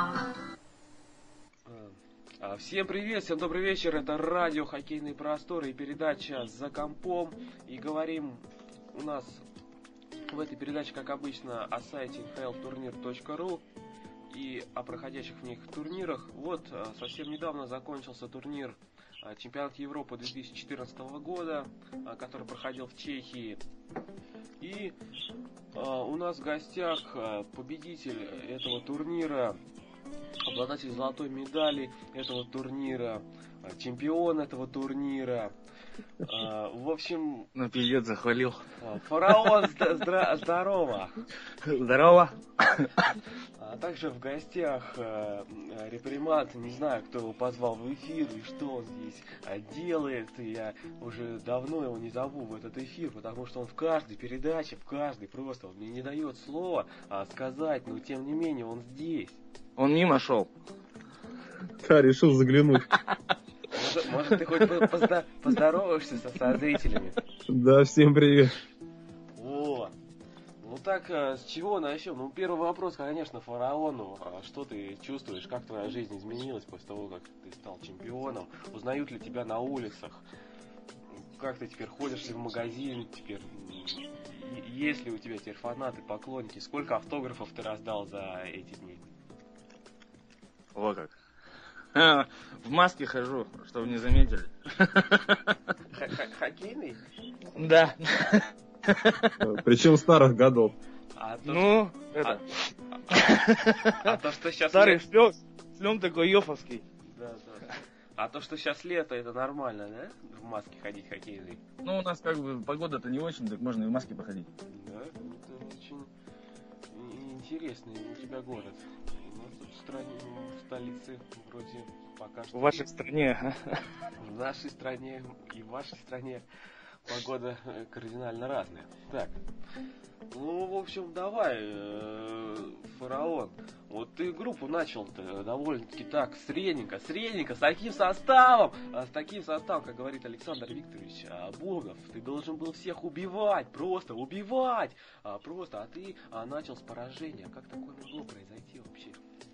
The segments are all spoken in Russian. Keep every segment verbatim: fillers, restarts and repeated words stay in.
Всем привет, всем добрый вечер, это радио «Хоккейные просторы» и передача «За компом». И говорим у нас в этой передаче, как обычно, о сайте эн эйч эл турнир точка ру и о проходящих в них турнирах. Вот, совсем недавно закончился турнир чемпионат Европы две тысячи четырнадцатого года, который проходил в Чехии. И у нас в гостях победитель этого турнира, обладатель золотой медали этого турнира, чемпион этого турнира. В общем... Ну, пиздец, захвалил. Фараон, здра- здорово. Здорово. А также в гостях Репримат, не знаю, кто его позвал в эфир и что он здесь делает. Я уже давно его не зову в этот эфир, потому что он в каждой передаче, в каждой просто, он мне не дает слова сказать, но тем не менее он здесь. Он мимо шел. Да, решил заглянуть. Может, может ты хоть поздо- поздороваешься со, со зрителями? Да, всем привет. О, ну так, с чего начнем? Ну, первый вопрос, конечно, Фараону. Что ты чувствуешь, как твоя жизнь изменилась после того, как ты стал чемпионом? Узнают ли тебя на улицах? Как ты теперь ходишь ли в магазин? Теперь есть ли у тебя теперь фанаты, поклонники? Сколько автографов ты раздал за эти дни? О как. В маске хожу, чтобы не заметили. Хоккейный? Да. Причем старых годов. А то, ну, что... это. А, а то, что сейчас... Старый шлем, шлем такой йофовский. Да, да. А то, что сейчас лето, это нормально, да? В маске ходить хоккейный? Ну, у нас как бы погода-то не очень, так можно и в маске походить. Да, это очень интересный у тебя город. У нас тут в стране, в столице вроде пока что... В вашей стране, ага. В нашей стране и в вашей стране погода кардинально разная. Так, ну, в общем, давай, э, Фараон, вот ты группу начал-то довольно-таки так, средненько, средненько, с таким составом, а с таким составом, как говорит Александр Викторович Богов, ты должен был всех убивать, просто убивать, а, просто, а ты а, начал с поражения. Как такое могло произойти вообще?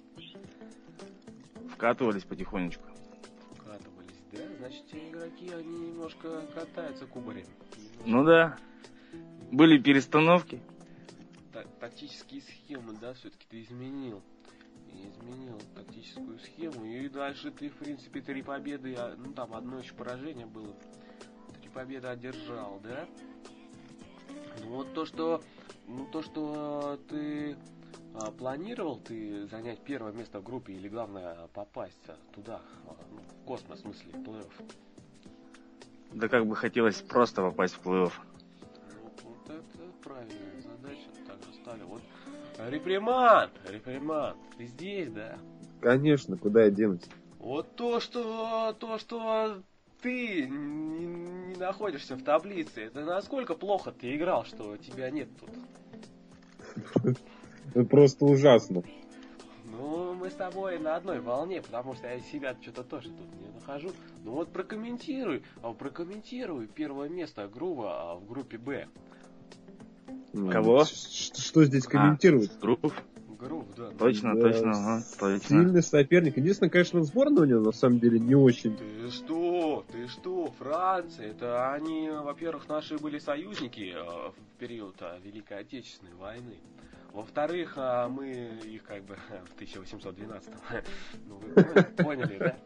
Вкатывались потихонечку. Вкатывались, да? Значит, те игроки, они немножко катаются кубарем. Немножко... Ну да. Были перестановки. Тактические схемы, да, все-таки ты изменил. Изменил тактическую схему. И дальше ты, в принципе, три победы, ну там одно еще поражение было. Три победы одержал, да? Ну вот то, что, ну то, что ты а, планировал, ты занять первое место в группе или главное попасть туда, ну, в космос, в смысле, в плей-офф. Да как бы хотелось просто попасть в плей-офф. Вот это правильная задача, так же стали. Вот Репримат, Репримат, ты здесь, да? Конечно, куда я денусь? Вот то, что то, что ты не, не находишься в таблице, это насколько плохо ты играл, что тебя нет тут? Это просто ужасно. Ну, мы с тобой на одной волне, потому что я себя что-то тоже тут не нахожу. Ну вот прокомментируй, прокомментируй первое место Грува в группе Б. Кого? Что, что здесь комментировать? А, Грув? Грув, да. Точно, да, точно, ага, точно. Сильный соперник. Единственное, конечно, сборная у него на самом деле не очень. Ты что? Ты что? Франция, это они, во-первых, наши были союзники в период Великой Отечественной войны. Во-вторых, мы их как бы в тысяча восемьсот двенадцатом, ну вы поняли, да?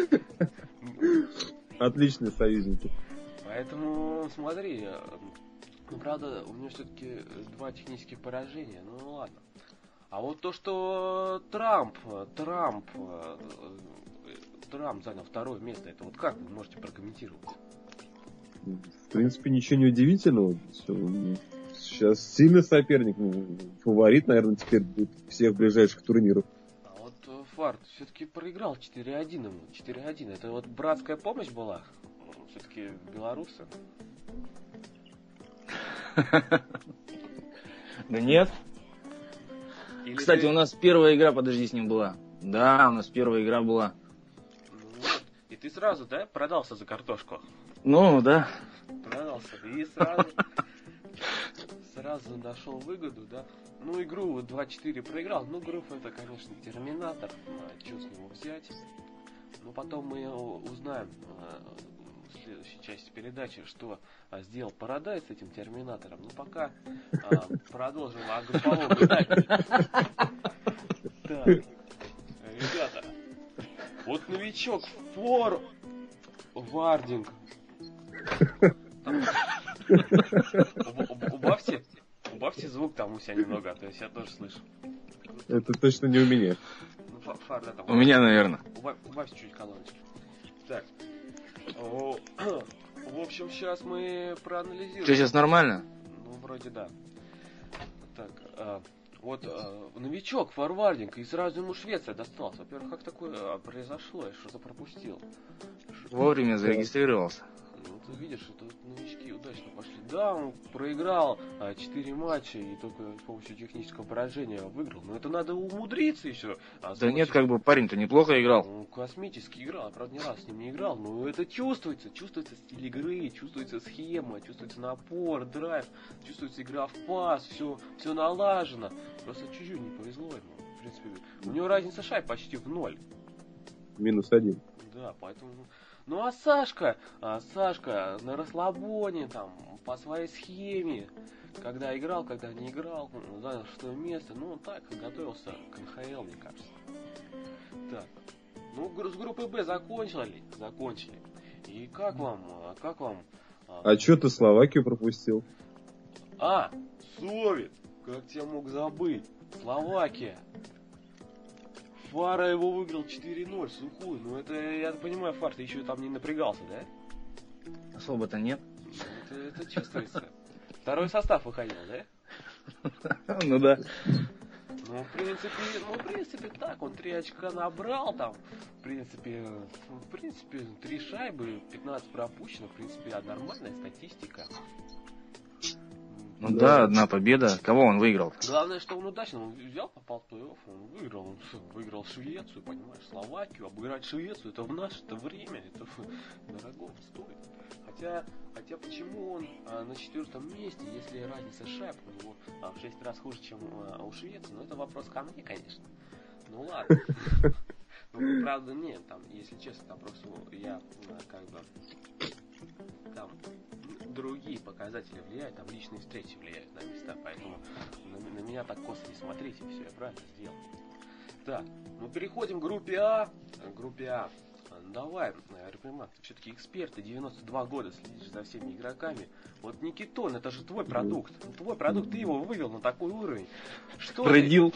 Отличные союзники. Поэтому смотри, ну правда, у него все-таки два технических поражения, ну ладно. А вот то, что Трамп, Трамп, Трамп занял второе место, это вот как вы можете прокомментировать? В принципе, ничего не удивительного. Сейчас сильный соперник, фаворит, наверное, теперь будет всех ближайших турниров. А вот Фарт все-таки проиграл четыре один ему. четыре один. Это вот братская помощь была? Все-таки белорусы? Да нет. Или Кстати, ты... у нас первая игра, подожди, с ним была. Да, у нас первая игра была. Ну, вот. И ты сразу, да, продался за картошку? Ну, да. Продался. И сразу... сразу нашел выгоду, да. Ну, игру два-четыре проиграл. Ну, группа это, конечно, Терминатор. Что с него взять? Но потом мы узнаем в следующей части передачи, что сделал Парадайз с этим Терминатором. Ну, пока продолжим о групповом этапе. Так, ребята, вот новичок Фор Вардинг. Убавьте, убавьте звук там у себя немного, а то я себя тоже слышу. Это точно не у меня. Ну, фар, фар, да, там, У меня, наверное. Убавь, убавьте чуть колоночки. Так. О, в общем, сейчас мы проанализируем. Что, сейчас нормально? Ну, вроде да. Так, а, вот а, новичок, форвардинг, и сразу ему Швеция досталась. Во-первых, как такое а, произошло? Я что-то пропустил. Вовремя зарегистрировался. Ну, ты видишь, что тут новички удачно пошли. Да, он проиграл четыре матча и только с помощью технического поражения выиграл. Но это надо умудриться еще. А Да нет, как бы парень-то неплохо играл. Ну, космически играл. Я, правда, ни раз с ним не играл. Но это чувствуется. Чувствуется стиль игры, чувствуется схема, чувствуется напор, драйв, чувствуется игра в пас. Все, все налажено. Просто чуть-чуть не повезло ему. В принципе, у него разница шайб почти в ноль. Минус один. Да, поэтому... Ну а Сашка, а Сашка на расслабоне, там, по своей схеме, когда играл, когда не играл, занял шестое место, ну он так готовился к эн ха эл, мне кажется. Так, ну с группой Б закончили, закончили. И как вам, как вам... А что ты Словакию пропустил? А, Совет, как тебя мог забыть, Словакия. Фара его выиграл четыре ноль, сухую. Ну это, я понимаю, Фар, ты еще там не напрягался, да? Особо-то нет. Это, это чувствуется. Второй состав выходил, да? Ну да. Ну, в принципе, ну, в принципе, так, он три очка набрал там. В принципе, в принципе, три шайбы, пятнадцать пропущено, в принципе, нормальная статистика. Ну да, одна победа. Кого он выиграл? Главное, что он удачно, он взял, попал в плей-офф, он выиграл, он выиграл Швецию, понимаешь, Словакию, обыграть Швецию, это в наше-то время, это дорого стоит. Хотя, хотя почему он а, на четвертом месте, если разница шайб у него а, в шесть раз хуже, чем а, у Швеции, ну это вопрос ко мне, конечно. Ну ладно. Ну, правда, нет, там, если честно, там просто я как бы там другие показатели влияют, там личные встречи влияют на места, поэтому на, на меня так косо не смотрите, все я правильно сделал. Так, мы переходим к группе А. К группе А. Давай, Репримат, ты все-таки эксперт, ты девяносто два года следишь за всеми игроками. Вот Никитон, это же твой продукт. Твой продукт, ты его вывел на такой уровень. Что Продил.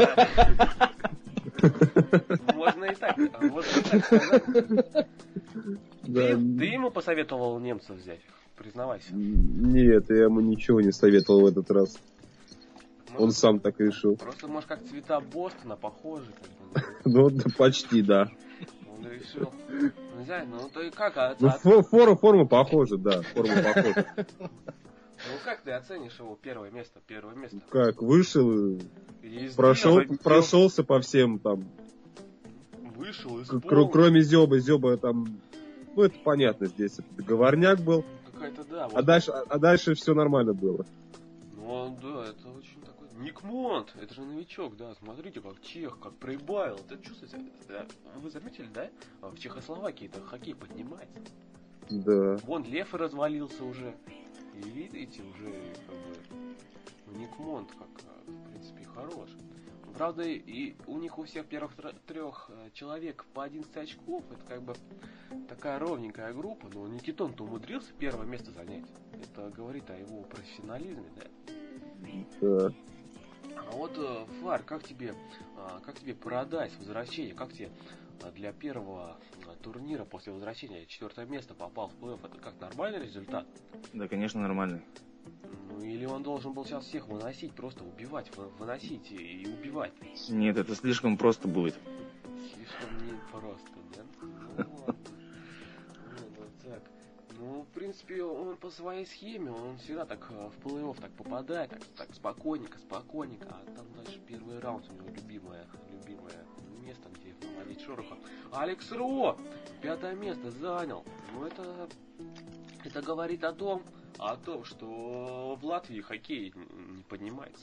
Можно и так, можно и так сказать. Да. Ты, ты ему посоветовал немцев взять? Признавайся. Нет, я ему ничего не советовал в этот раз. Может, Он сам так решил. Просто, может, как цвета Бостона похожи. Как бы, Ну, да, почти, да. он решил. Не знаю, ну то и как? А, Ну, а- фо- форма, форма похожа, да. Форма похожа. ну как ты оценишь его первое место? Первое место. Как, вышел, И прошел, сделал, прошелся по всем там. Вышел из К- кро- Кроме Зёба, Зёба там, ну это понятно, здесь это договорняк был. Какая-то, да. А вот. дальше, а дальше все нормально было. Ну, он, да, это очень такой... Ник Монт, это же новичок, да, смотрите, как чех, как прибавил. Это чувствуете, да? Вы заметили, да? В Чехословакии это хоккей поднимается. Да. Вон Лев развалился уже. И видите, уже как бы Ник Монт как, в принципе, хорош. Правда, и у них у всех первых трех человек по одиннадцать очков. Это как бы такая ровненькая группа. Но Никитон-то умудрился первое место занять. Это говорит о его профессионализме, да? Да. А вот, Фар, как тебе, как тебе Парадайз, возвращение? Как тебе для первого турнира после возвращения четвертое место попал в плей-офф? Это как, нормальный результат? Да, конечно, нормальный. Ну, или он должен был сейчас всех выносить, просто убивать, вы- выносить и, и убивать? Нет, это слишком просто будет. Слишком непросто, да? Ну, ладно. Ну, вот так. Ну, в принципе, он по своей схеме, он всегда так э, в плей-офф так попадает, так, так спокойненько, спокойненько, а там дальше первый раунд у него любимое, любимое место, где наводить шороха. Алекс Ро! Пятое место занял. Ну, это, это говорит о том, о том, что в Латвии хоккей не поднимается.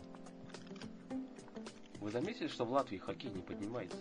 Вы заметили, что в Латвии хоккей не поднимается?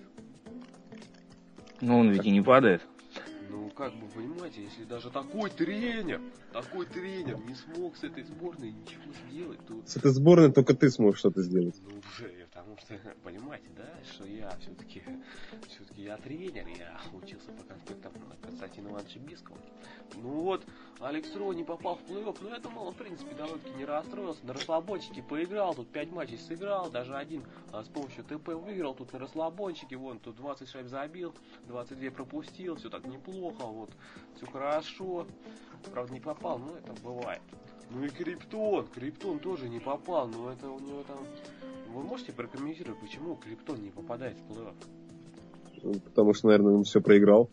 Но он ведь и не падает. Ну, как бы, понимаете, если даже такой тренер, такой тренер не смог с этой сборной ничего сделать, то... С этой сборной только ты сможешь что-то сделать. Ну, уже, потому что, понимаете, да, что я все-таки, все-таки я тренер, я учился по конспектам Константина Ивановича Бискова. Ну вот, Алекс Ро не попал в плей-офф, но это, мол, в принципе, довольно-таки не расстроился. На расслабончике поиграл, тут пять матчей сыграл, даже один а, с помощью ТП выиграл, тут на расслабончике, вон, тут двадцать шайб забил, двадцать два пропустил, все так неплохо, вот, все хорошо. Правда, не попал, но это бывает. Ну и Криптон, Криптон тоже не попал, но это у него там... Вы можете прокомментировать, почему Криптон не попадает в плей-офф? Ну, потому что, наверное, он все проиграл.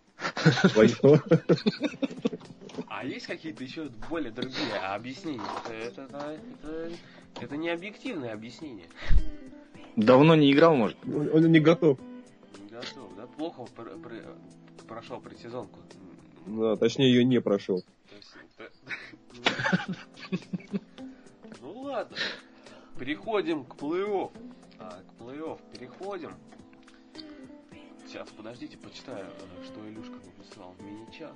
А есть какие-то еще более другие объяснения? Это, это, это, это не объективное объяснение. Давно не играл, может? Он, он не готов. Не готов, да? Плохо пр- пр- прошел предсезонку. Да, точнее, ее не прошел. Ну ладно. Переходим к плей-офф. А, к плей-офф переходим. Сейчас, подождите, почитаю, что Илюшка написал в мини-чат.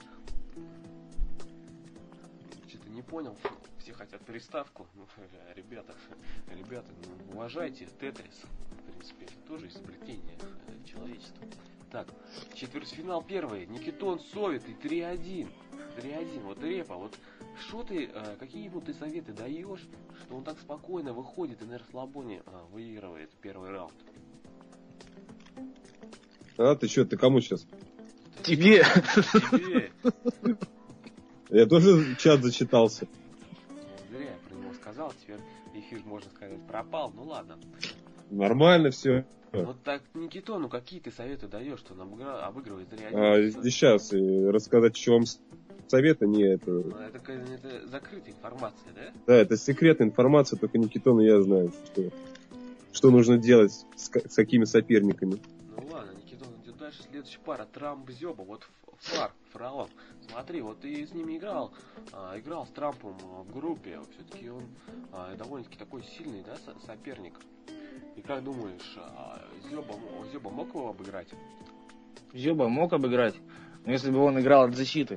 Что-то не понял. Все хотят приставку. Ну, ребята, ребята, ну, уважайте Тетрис. В принципе, это тоже изобретение человечества. Так, четвертьфинал первый. Никитон Совет и три один. три один. Вот Репа, вот что ты, какие ему ты советы даешь, что он так спокойно выходит и на расслабоне а, выигрывает первый раунд? А, ты что, ты кому сейчас? Тебе. Тебе. Я тоже чат зачитался. Ну, зря я про него сказал, теперь эфир, можно сказать, пропал. Ну ладно. Нормально все. Вот так, Никитону, какие ты советы даешь, что он обыгра... обыгрывает три один? А, здесь сейчас рассказать, что вам совета, не это... Это, это закрытая информация, да? Да, это секретная информация, только Никитон и я знаю, что, что нужно делать с, с какими соперниками. Ну ладно, Никитон идет дальше. Следующая пара Трамп Зёба. Вот Фар, Фараон. Смотри, вот ты с ними играл, а, играл с Трампом в группе. Все-таки он а, довольно-таки такой сильный, да, со- соперник. И как думаешь, а, Зёба, Зёба мог его обыграть? Зёба мог обыграть, но если бы он играл от защиты.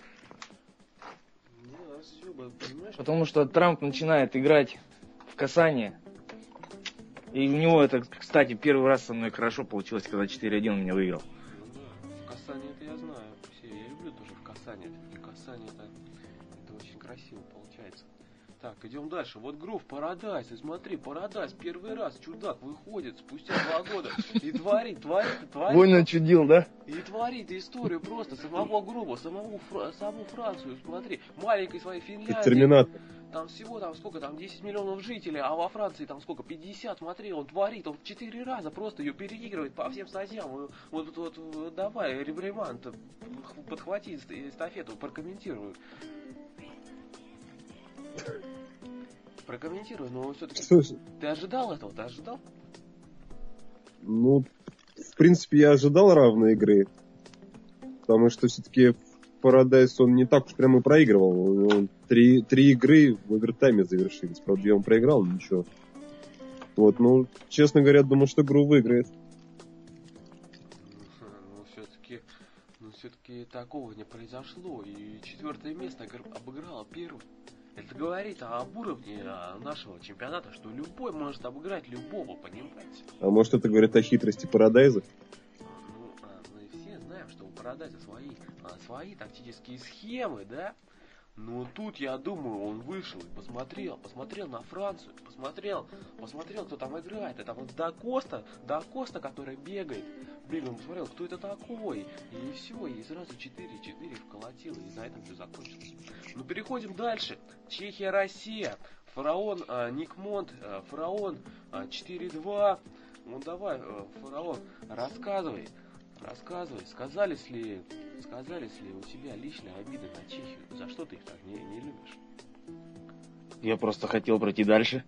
Не, Зёба, понимаешь? Потому что Трамп начинает играть в касание. И у него это, кстати, первый раз со мной хорошо получилось, когда четыре один он меня выиграл. Ну да, в касании это я знаю. Все, я люблю тоже в касании. Все-таки касание это, это очень красиво получается. Так, идем дальше. Вот Грув Парадайз. И смотри, Парадайз первый раз чудак выходит спустя два года и творит, творит, творит. Вой начудил, да? И творит историю просто самого Грува, самого Фра- саму Францию, смотри, маленькой своей Финляндии. Терминатор. Там всего там сколько, там десять миллионов жителей, а во Франции там сколько, пятьдесят, смотри, он творит, он четыре раза просто ее переигрывает по всем статьям. Вот, вот, вот, вот давай, Ребреман, подхвати эстафету, прокомментируй. Прокомментируй, но все-таки ты ожидал этого, ты ожидал? Ну, в принципе, я ожидал равной игры. Потому что все-таки Парадайз он не так уж прямо и проигрывал. Он три, три игры в овертайме завершились. Правда, я он проиграл, но ничего. Вот, ну, честно говоря, думаю, что игру выиграет. Ну, все-таки, ну, все-таки такого не произошло. И четвертое место обыграло первое. Это говорит об уровне нашего чемпионата, что любой может обыграть любого, понимаете? А может, это говорит о хитрости Парадайза? Ну, мы все знаем, что у Парадайза свои, свои тактические схемы, да? Но тут, я думаю, он вышел и посмотрел, посмотрел на Францию, посмотрел, посмотрел, кто там играет. Это вот Да Коста, Да Коста, который бегает. Блин, он посмотрел, кто это такой. И все, и сразу четыре четыре вколотил, и на этом все закончилось. Ну, переходим дальше. Чехия, Россия. Фараон, а, Ник Монт, а, Фараон, а, четыре два. Ну, давай, а, Фараон, рассказывай. Рассказывай, сказались ли, сказались ли у тебя личные обиды на Чехию? За что ты их так не, не любишь? Я просто хотел пройти дальше.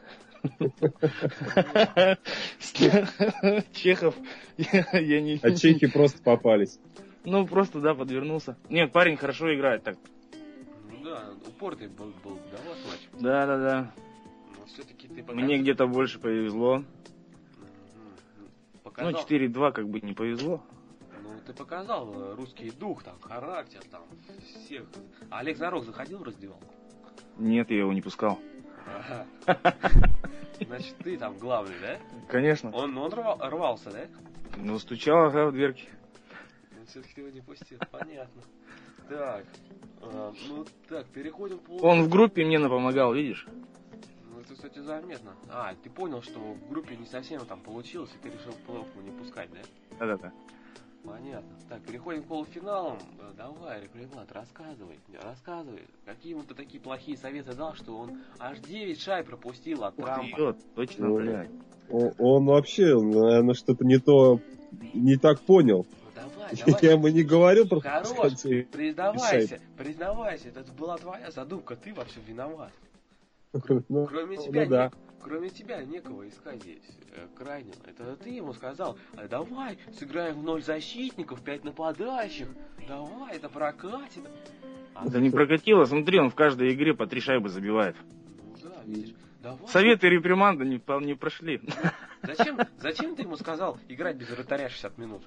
Чехов я не... А чехи просто попались. Ну, просто, да, подвернулся. Нет, парень хорошо играет так. Ну да, Да, упорный был, был, да, у вас матч? Да, да, да. Но все-таки ты показал... Мне где-то больше повезло. Мгм. Показал... Ну, четыре-два как бы не повезло. Ну, ты показал э, русский дух, там, характер, там, всех. А Олег Зарок заходил в раздевалку? Нет, я его не пускал. Ага. Значит, ты там главный, да? Конечно. Он, он рвал- рвался, да? Ну, стучал, ага, в дверки. Ну, все-таки ты его не пустил, понятно. Так, а, ну так, переходим по... Он в группе мне напомогал, видишь? Ну, это, кстати, заметно. А, ты понял, что в группе не совсем там получилось, и ты решил плохо не пускать, да? Да-да-да. Понятно. Так, переходим к полуфиналам. Э, Давай, Репримат, рассказывай, рассказывай. Какие ему ты такие плохие советы дал, что он аж девять шай пропустил от Трампа? Вот, точно, Ну, блядь. Он, он вообще, наверное, что-то не то, не так понял. Ну, давай, Я давай. ему не говорил про Хорош, пускать. признавайся, признавайся, это была твоя задумка, ты во всем виноват. Ну, Кроме ну тебя, да. не- кроме тебя некого искать здесь, э, крайнего. Это ты ему сказал, «А давай сыграем в ноль защитников, пять нападающих, давай, это прокатит. А Это ты- не прокатило, смотри, он в каждой игре по три шайбы забивает. Ну да, видишь, давай. Советы реприманда не, по- не прошли. Зачем, зачем ты ему сказал играть без вратаря шестьдесят минут?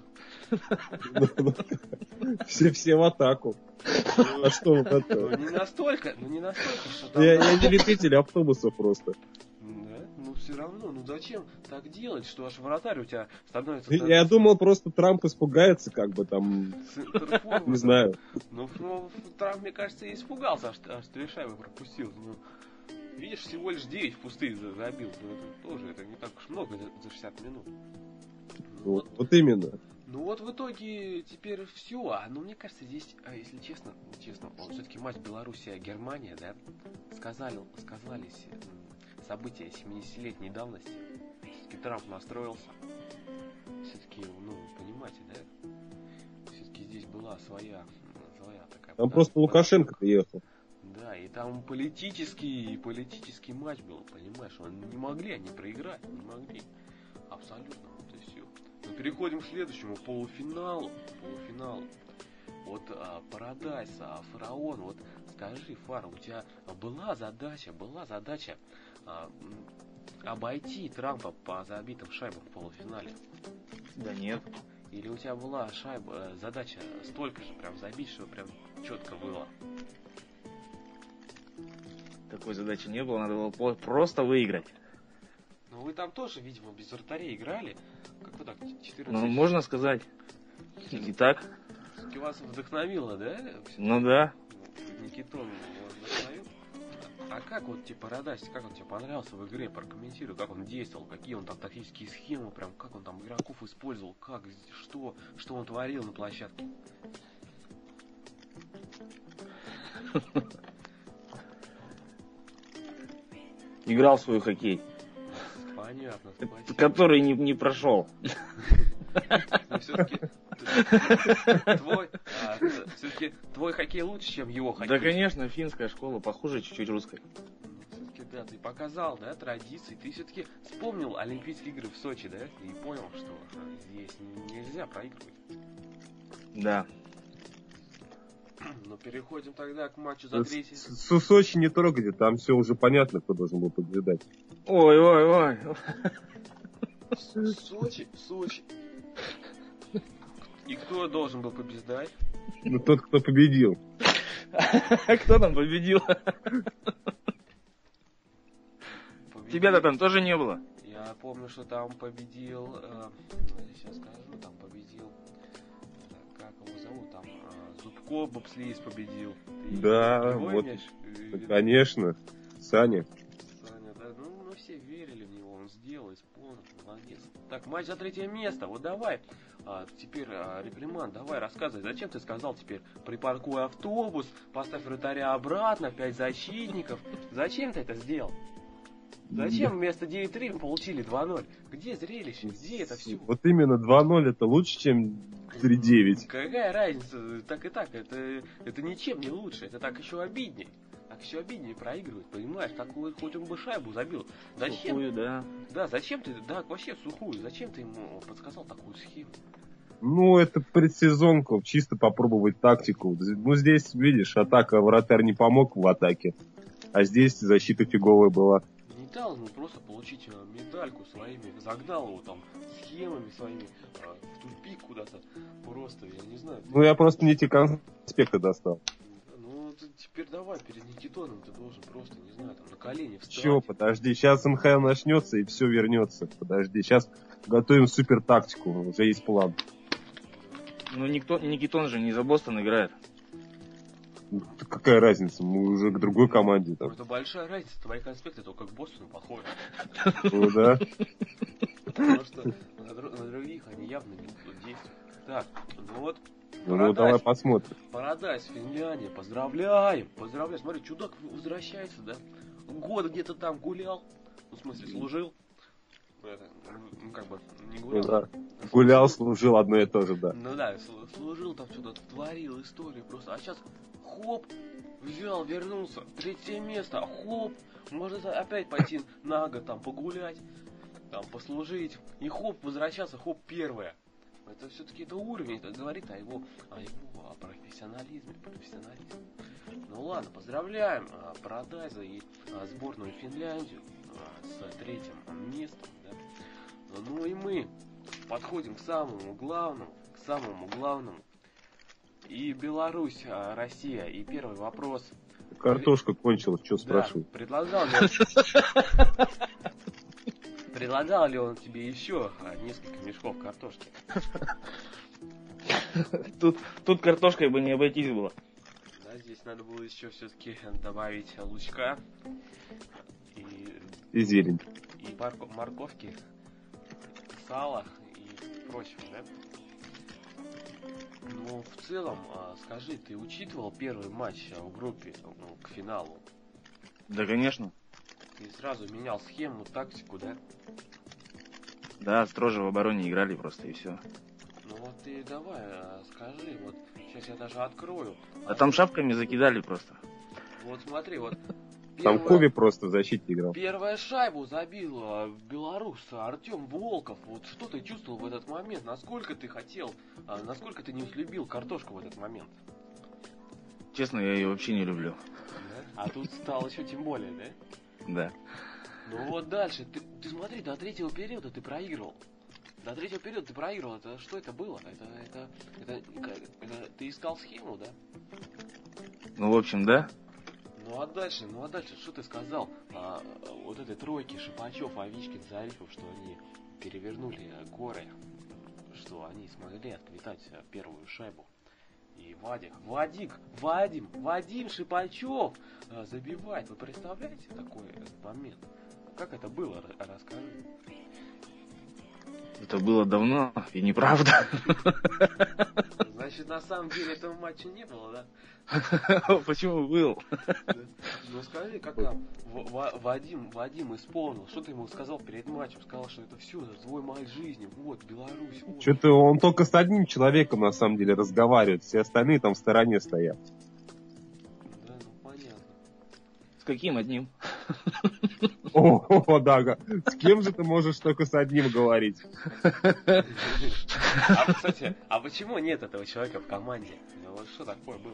Все, все в атаку. А что вот Ну это? не настолько, ну не настолько, что там... Я, я не любитель автобусов просто. Да, ну все равно, ну зачем так делать, что аж вратарь у тебя становится... Я думал, просто Трамп испугается, как бы там, не знаю. Ну, ну, Трамп, мне кажется, и испугался, аж, аж три шайбы пропустил. Ну, видишь, всего лишь девять пустых за- забил. Ну, это тоже, это не так уж много за, за шестьдесят минут. Ну, Вот, вот, вот именно. ну вот в итоге теперь все. А, ну мне кажется, здесь, а, если честно, ну, честно, все-таки матч Белоруссия-Германия, да, сказали, сказались м, события семидесятилетней давности. Все-таки Трамп настроился. Все-таки, ну, понимаете, да? Все-таки здесь была своя, своя такая... Там да, просто Лукашенко приехал. Да, и там политический, политический матч был, понимаешь? Он, не могли они проиграть, не могли. Абсолютно, вот и все. Мы переходим к следующему полуфиналу. Полуфиналу. Вот а, Парадайс, а, Фараон, вот скажи, Фара, у тебя была задача, была задача а, м, обойти Трампа по забитым шайбам в полуфинале? Да нет. Или у тебя была шайба, э, задача столько же прям забить, что прям четко было? Такой задачи не было, надо было по- просто выиграть. Ну вы там тоже, видимо, без вратарей играли. Как вы так, четырнадцать? Ну, можно сказать. И так. Всё-таки вас вдохновило, да? Ну да. Никитон вас вдохновил. А как вот тебе Парадайс, как он тебе понравился в игре? Прокомментируй, как он действовал, какие он там тактические схемы, прям как он там игроков использовал, как, что, что он творил на площадке. Играл в свой хоккей, Понятно, спасибо. который не, не прошел. Но все-таки твой, а, все-таки твой хоккей лучше, чем его хоккей. Да, конечно, финская школа похуже чуть-чуть русской. Все-таки, да, ты показал, да, традиции. Ты все-таки вспомнил Олимпийские игры в Сочи, да, и понял, что а, здесь нельзя проигрывать. Да. Но переходим тогда к матчу за третий. С, с Сочи не трогайте, там все уже понятно, кто должен был побеждать. Ой, ой, ой. Сочи, Сочи. И кто должен был побеждать? Ну, тот, кто победил. Кто там победил? Победил. Тебя-то там тоже не было. Я помню, что там победил, э, сейчас скажу, там победил, э, как его зовут, там э, Зубко бобслеист победил. Ты Да, его вот. имеешь в Да, виду? конечно. Саня. Саня, да, ну мы все верили в него, он сделал, исполнил, молодец. Так, матч за третье место, вот давай, а, теперь, а, Реприманд, давай рассказывай, зачем ты сказал теперь, припаркуй автобус, поставь вратаря обратно, пять защитников, зачем ты это сделал? Зачем вместо девять три мы получили два ноль? Где зрелище? Где это все? Вот именно два ноль это лучше, чем три девять. Какая разница? Так и так, это, это ничем не лучше, это так еще обиднее. Так еще обиднее проигрывать, понимаешь? Так вот, хоть он бы шайбу забил. Зачем? Сухую, да. Да, зачем ты, да, вообще в сухую, зачем ты ему подсказал такую схему? Ну, это предсезонка, чисто попробовать тактику. Ну, здесь, видишь, атака, вратарь не помог в атаке, а здесь защита фиговая была. Не дал ему просто получить э, медальку своими, загнал его там схемами своими э, в тупик куда-то. Просто, я не знаю. Ну, я просто не те конспекты достал. Ну, ты теперь давай, перед Никитоном ты должен просто, не знаю, там на колени встать. Чё, подожди, сейчас эн ха эл начнется и все вернется. Подожди, сейчас готовим супер тактику, уже есть план. Ну, никто, Никитон же не за Бостон играет. Ну, какая разница, мы уже к другой команде там. Ну, это большая разница, твои конспекты только к Бостону похожи. Ну да. Потому что на, дру- на других они явно не будут действовать. Так, ну вот. Ну, ну давай посмотрим. Парадайз, Финляндия, поздравляем, поздравляем. Смотри, чудак возвращается, да? Год где-то там гулял, ну, в смысле, служил. Это, ну, как бы, не гулял. Ну, да. Гулял, служил, одно и то же, да. Ну да, сл- служил там, что-то творил, историю просто. А сейчас, хоп, взял, вернулся, третье место, хоп, можно за- опять пойти на год там погулять, там послужить. И хоп, возвращаться, хоп, первое. Это все-таки это уровень, это говорит о его, о его о профессионализме, профессионализме. Ну ладно, поздравляем а, Парадайза и а, сборную Финляндию а, с третьим местом. Да? Ну и мы подходим к самому главному, к самому главному. И Беларусь, а, Россия. И первый вопрос. Картошка кончилась, что Да, спрашиваю? предлагал ли Предлагал ли он тебе еще а, несколько мешков картошки? Тут, тут картошкой бы не обойтись было. Да, здесь надо было еще все-таки добавить лучка и, И зелень. и морко- морковки, сала и прочего, да? Ну, в целом, а, скажи, ты учитывал первый матч а, в группе, ну, к финалу? Да, конечно. Ты сразу менял схему, тактику, да? Да, строже в обороне играли просто и все. Ну вот ты давай, а, скажи, вот сейчас я даже открою. А там шапками закидали просто. Вот смотри, вот Там первая- Коби просто в защите играл. Первая шайбу забил а, белорус Артем Волков. Вот что ты чувствовал в этот момент? Насколько ты хотел, а, насколько ты не любил картошку в этот момент? Честно, я ее вообще не люблю. А тут стало еще тем более, да? Да. Ну вот дальше, ты, ты смотри, до третьего периода ты проигрывал. До третьего периода ты проигрывал. Это что это было? Это, это, это, это, это ты искал схему, да? Ну, в общем, да. Ну а дальше, ну а дальше, что ты сказал? А, вот этой тройке Шипачев, Овечкин, Зарипов, что они перевернули а, горы, что они смогли отметать а, первую шайбу. И Вадик, Вадик, Вадим, Вадим Шипачев а, забивает. Вы представляете такой э, момент? Как это было? Р- Расскажи. Это было давно и неправда. Значит, на самом деле этого матча не было, да? Почему был? Ну скажи, как там В- Ва- Вадим, Вадим исполнил, что ты ему сказал перед матчем? Сказал, что это все, это твой матч жизни, вот, Беларусь, вот. Что-то он только с одним человеком на самом деле разговаривает, все остальные там в стороне стоят. Да, ну понятно. С каким одним? О, о, да, га. С кем же ты можешь только с одним говорить? А, кстати, а почему нет этого человека в команде? Ну, вот что такое было?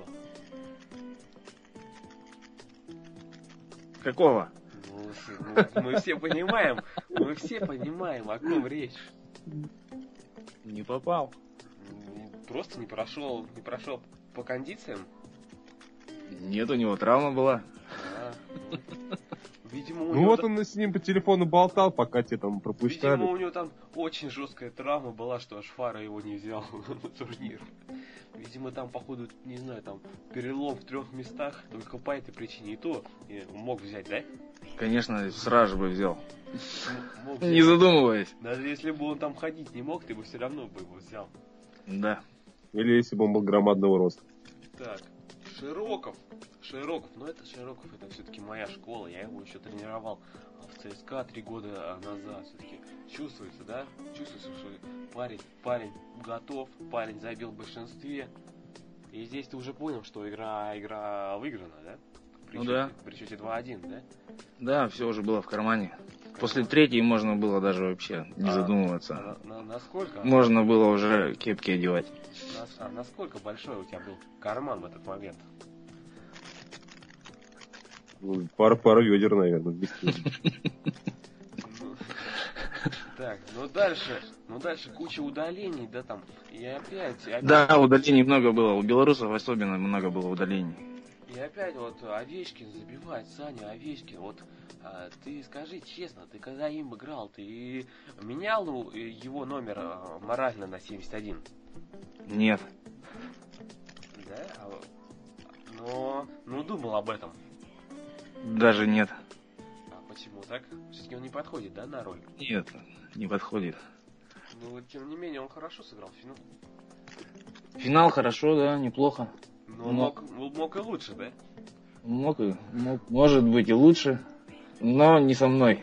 Какого? Ну, с- ну, мы все понимаем, мы все понимаем, о ком речь. Не попал. М, Просто не прошел, не прошел по кондициям. Нет, у него травма была. А, ну, видимо, у Ну него вот там- он с ним по телефону болтал, пока те там Видимо, пропускали. у него там очень жесткая травма была, что аж Фара его не взял на турнир. Видимо, там, походу, не знаю, там перелом в трех местах, только по этой причине и то и мог взять, да? Конечно, сразу бы взял. М- Мог Не взять. задумываясь. Даже если бы он там ходить не мог, ты бы все равно бы его взял. Да. Или если бы он был громадного роста. Так, Широков. Широков, но это Широков, это все-таки моя школа, я его еще тренировал в ЦСКА три года назад. Все-таки чувствуется, да? Чувствуется, что парень, парень готов, парень забил в большинстве. И здесь ты уже понял, что игра, игра выиграна, да? При Ну счете, да. При счете два один, да? Да, все уже было в кармане. После третьей можно было даже вообще не А, задумываться. а на, на- насколько? Можно было уже кепки одевать. Нас- а насколько большой у тебя был карман в этот момент? Ну, Пара, пара ведер, наверное, вместе. Ну, Так, ну дальше, ну дальше куча удалений, да там, и опять, опять, Да, удалений много было. У белорусов особенно много было удалений. и опять вот Овечкин забивает, Саня Овечкин, вот а, ты скажи честно, ты когда им играл, ты менял у- его номер а, морально на семьдесят один? Нет. Да? А вот- Но, ну думал об этом. Даже нет. А почему так? Все-таки он не подходит, да, на роль? Нет, не подходит. Ну вот тем не менее он хорошо сыграл в финал. Финал хорошо, да, неплохо. Но Но- мог, мог и лучше, да? Мог и, мог, может быть и лучше, но не со мной.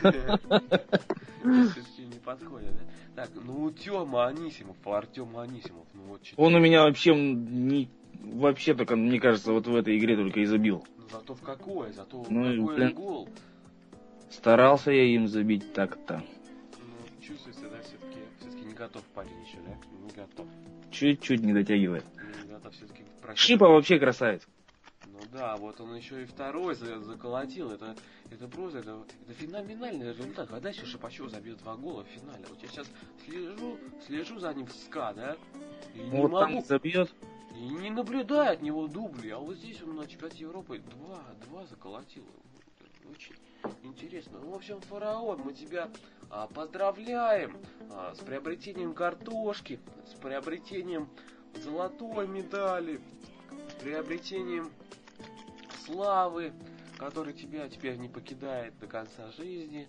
Все-таки не подходит, да? Так, ну Тёма Анисимов, Артем Анисимов, ну вот чё- Он у меня вообще не, вообще только, мне кажется, вот в этой игре только и забил. Ну зато в какой, зато в Ну и, какой блин. гол. Старался я им забить так-то. Ну, чувствуется, да, все-таки, все-таки не готов парень еще, да? Не готов. Чуть-чуть не дотягивает. Не готов все-таки Шипа вообще красавец. Ну да, вот он еще и второй за- заколотил. Это, это просто, это, это феноменальный результат. Когда еще Шипачев забил два гола в финале? Вот я сейчас слежу, слежу за ним в СКА, да? И не Вот там могу, забьет. и не наблюдаю от него дубли. А вот здесь он на чемпионате Европы два, два заколотил. Очень интересно. Ну, в общем, Фараон, мы тебя а, поздравляем а, с приобретением картошки, с приобретением золотой медали, с приобретением славы, который тебя теперь не покидает до конца жизни.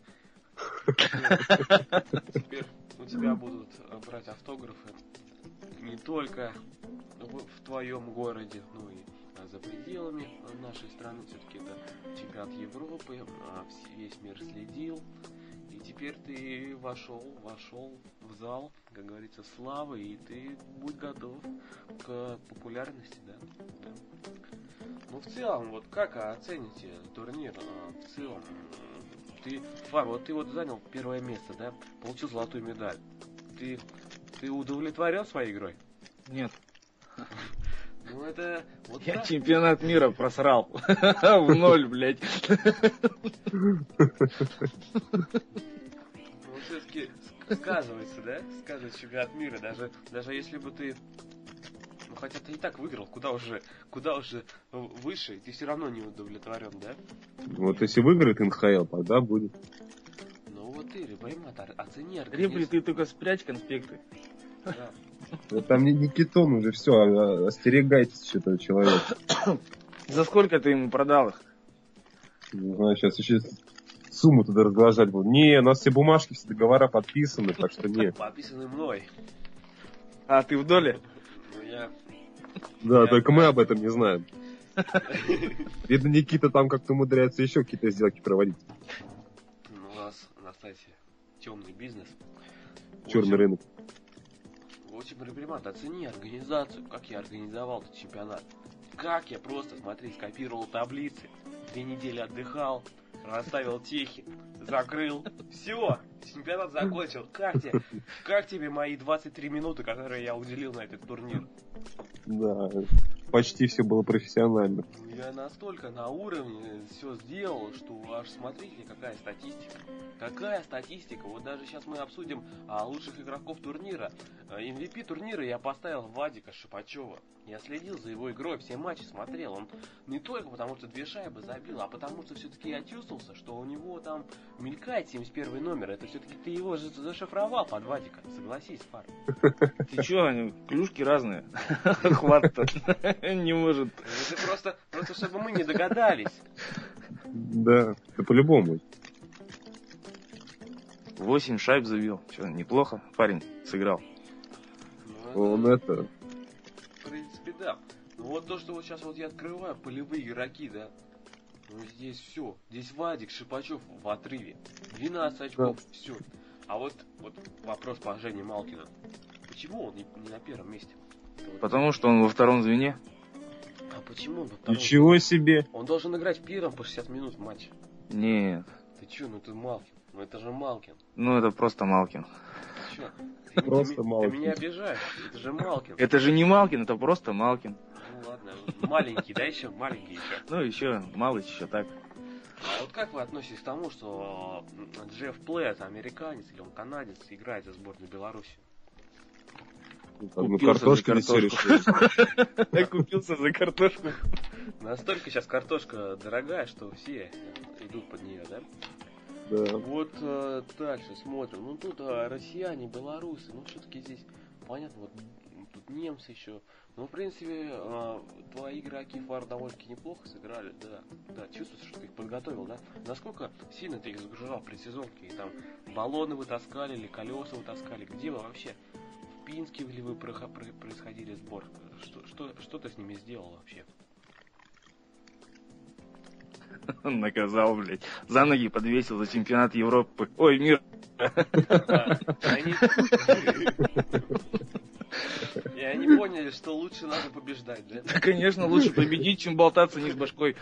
Теперь у тебя будут брать автографы не только в, в твоем городе, но и за пределами нашей страны. Все-таки это чемпионат Европы, а вс- весь мир следил. И теперь ты вошел, вошел в зал, как говорится, славы, и ты будь готов к популярности, да. Да. Ну, в целом, вот как оцените турнир а, в целом? М, Ты, Фар, вот ты вот занял первое место, да? Получил золотую медаль. Ты, ты удовлетворен своей игрой? Нет. Ну, это... Вот Я так. чемпионат мира просрал. В ноль, блядь. Ну, все-таки сказывается, да? Сказывается чемпионат мира. Даже, даже если бы ты... Ну, хотя ты и так выиграл, куда уже, куда уже выше, ты все равно не удовлетворен, да? Вот если выиграет эн ха эл, тогда будет. Ну, вот ты, реприматор, оцени Репли, организацию. ты только спрячь конспекты. Да. Вот там не Никитон уже все, остерегайтесь этого человека. За сколько ты ему продал их? Не знаю, сейчас еще сумму туда разглашать будут. Не, у нас все бумажки, все договора подписаны, так что нет. Подписаны мной. А, ты в доле? Ну, я... Да, Я- только мы об этом не знаем. Видно, Никита там как-то умудряется еще какие-то сделки проводить. Ну, у нас на сайте темный бизнес. Черный рынок. В общем, репримат, оцени организацию, как я организовал этот чемпионат. Как я просто, смотри, скопировал таблицы, две недели отдыхал, расставил техи, закрыл. Все, чемпионат закончил. Как тебе, как тебе мои двадцать три минуты, которые я уделил на этот турнир? Да, почти все было профессионально. Ну, я настолько на уровне все сделал, что аж смотрите, какая статистика. Какая статистика. Вот даже сейчас мы обсудим а, лучших игроков турнира. эм ви пи турнира я поставил Вадика Шипачева. Я следил за его игрой, все матчи смотрел. Он не только потому, что две шайбы забил, а потому что все-таки я чувствовался, что у него там мелькает семьдесят первый номер. Это все-таки ты его же зашифровал под Вадика. Согласись, Фар. Ты чё, они клюшки разные. Хват-то не может. Это просто, просто чтобы мы не догадались. Да, да по-любому. Восемь шайб забил. Чё, неплохо парень сыграл. Ну, Он это... В принципе, да. Ну вот то, что вот сейчас вот я открываю, полевые игроки, да. Ну здесь все. Здесь Вадик, Шипачев в отрыве. двенадцать очков, все. А вот, вот вопрос по Жене Малкину. Почему он не, не на первом месте? Это вот- Потому что он во втором звене. А почему он во втором? Ничего себе! Он должен играть первым по шестьдесят минут в матче. Нет. Ты чё, ну ты Малкин. Ну это же Малкин. Ну, это просто Малкин. Ты чё? Ты, Просто ты, Малкин. Ты меня обижаешь. Это же Малкин. Это же не Малкин, это просто Малкин. Ну ладно, маленький, да, еще? Маленький еще. Ну, еще малыч, еще так. А вот как вы относитесь к тому, что Джефф Плэт, американец или он канадец, играет за сборную Беларуси? Ну, Купился картошки за не все картошку. решили. Купился за картошку. Настолько сейчас картошка дорогая, что все идут под нее, да? Да. Вот э, дальше смотрим. Ну тут э, россияне, белорусы, ну все-таки здесь понятно, вот тут немцы еще. Ну, в принципе, э, твои игроки фар довольно-таки неплохо сыграли, да. Да, чувствуешь, что ты их подготовил, да? Насколько сильно ты их загружал при сезонке? И там баллоны вытаскали или колеса вытаскали? Где вы вообще? В Пинске ли вы происходили сбор? Что, что, что ты с ними сделал вообще? Наказал, блядь. За ноги подвесил за чемпионат Европы. Ой, мир. И они поняли, что лучше надо побеждать, да? Да, конечно, лучше победить, чем болтаться не с башкой.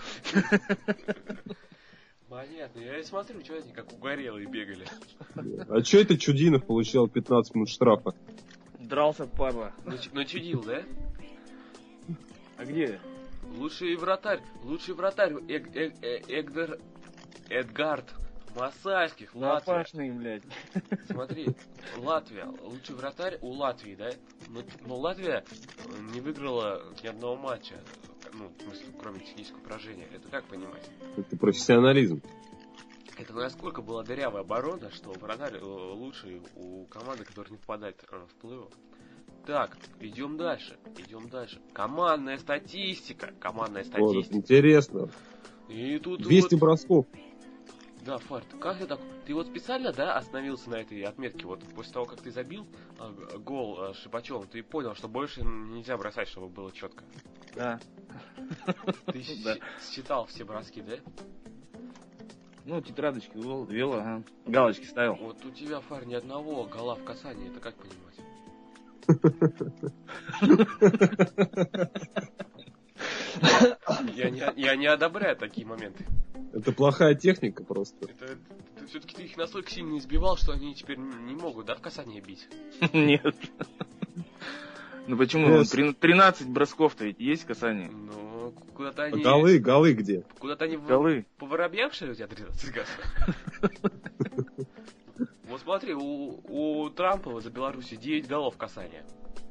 Понятно. Я смотрю, что они как угорелые бегали. А че это Чудинов получал пятнадцать минут штрафа? Дрался, падла. Начудил, да? А где? Лучший вратарь, лучший вратарь Эг, Эг, Эг, Эгдер, Эдгард Масальских, Латвия. Лопашный, блядь. Смотри, Латвия, лучший вратарь у Латвии, да? Но, но Латвия не выиграла ни одного матча, ну, в смысле, кроме технического поражения. Это как понимать? Это профессионализм. Это насколько была дырявая оборона, что вратарь лучший у команды, которая не попадает в плей-офф. Так, идем дальше, идем дальше. Командная статистика, командная Вот, статистика. интересно. И тут двести вот... бросков. Да, Фарт, как ты так... Ты вот специально, да, остановился на этой отметке? Вот после того, как ты забил э, гол э, Шипачевым, ты понял, что больше нельзя бросать, чтобы было четко. Да. Ты считал все броски, да? Ну, тетрадочки вел, ага. Галочки ставил. Вот у тебя, Фар, ни одного гола в касании, это как понимать? Я не, я не одобряю такие моменты. Это плохая техника просто. Это, это все-таки ты их настолько сильно избивал, что они теперь не могут, да, в касание бить? Нет. Ну почему? тринадцать бросков-то ведь есть касание. Ну, куда-то они... Голы, голы где? Куда-то они голы. По воробьям, что ли, у тебя тринадцать газ? Вот смотри, у, у Трампа за Беларуси девять голов касания.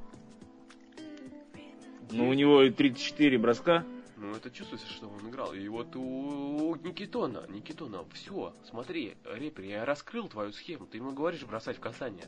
Ну, у него тридцать четыре броска. Ну, это чувствуется, что он играл. И вот у Никитона, Никитона, все, смотри, Репер, я раскрыл твою схему. Ты ему говоришь бросать в касание.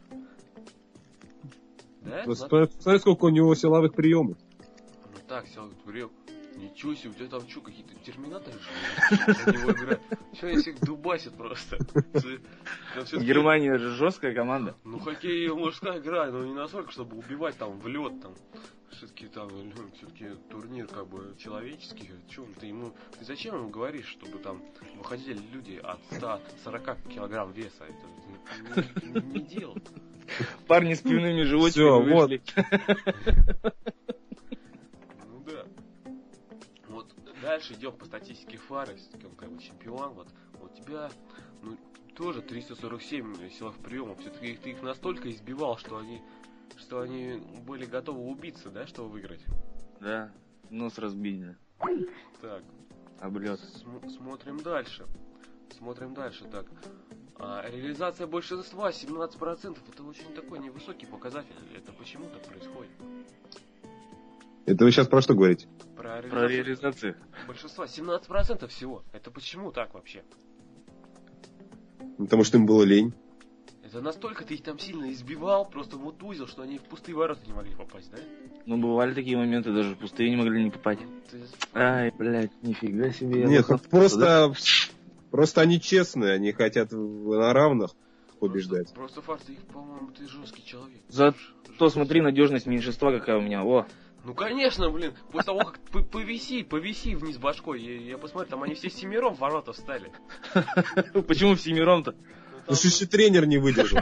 Да? Смотри, сколько у него силовых приемов. Ну так, силовых приемов. Ничего себе, у тебя там что, какие-то терминаторы же него играют? Что они всех дубасят просто? Германия же жесткая команда. Ну, хоккей мужская игра, но не настолько, чтобы убивать там в лед там. Все-таки там, все-таки турнир как бы человеческий. Че, ты ему, ты зачем ему говоришь, чтобы там выходили люди от ста сорока килограмм веса? Это не, не, не дело. Парни с пивными животиками вышли. Вот. Ну да. Вот дальше идем по статистике Фары, все-таки он как бы чемпион. Вот у тебя, ну, тоже триста сорок семь силовых приемов. Все-таки ты их настолько избивал, что они что они были готовы убиться, да, чтобы выиграть? Да, нос разбить, да. Так. Облет. См- смотрим дальше. Смотрим дальше, так. А, реализация большинства семнадцать процентов. Это очень такой невысокий показатель. Это почему так происходит? Это вы сейчас про что говорите? Про реализацию, Про реализацию. Большинства семнадцать процентов всего. Это почему так вообще? Потому что им было лень. Это настолько ты их там сильно избивал, просто мутузил, что они в пустые ворота не могли попасть, да? Ну, бывали такие моменты, даже в пустые не могли не попасть. Ты... Ай, блядь, нифига себе. Нет, ну, просто, да? Просто они честные, они хотят на равных побеждать. Просто, просто факт, ты их, по-моему, ты жесткий человек. Зато смотри, надежность меньшинства какая у меня, о. Ну, конечно, блин, после того, как повиси, повиси вниз башкой, я, я посмотрю, там они все семером в ворота встали. Почему семером-то? Потому что еще тренер не выдержал.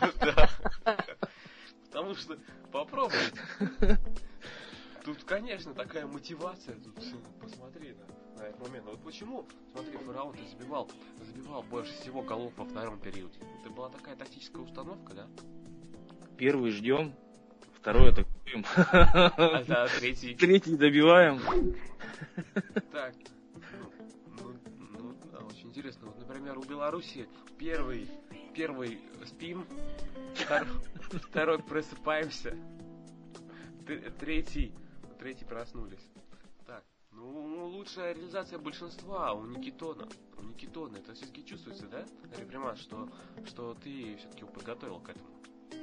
Потому что попробуй. Тут, конечно, такая мотивация, тут посмотри, на этот момент. Вот почему, смотри, Фараон, ты забивал, забивал больше всего голов во втором периоде? Это была такая тактическая установка, да? Первый ждем, второй атакуем. А да, третий. Третий добиваем. Так, ну, ну, ну, да, очень интересно. Вот, например, у Беларуси первый, первый спим, втор, второй просыпаемся, т- третий, третий проснулись. Так, ну, лучшая реализация большинства у Никитона. У Никитона это все-таки чувствуется, да, Репримат, что, что ты все-таки его подготовил к этому?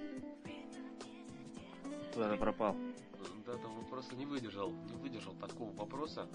Куда-то пропал. Да, там он просто не выдержал, не выдержал такого вопроса.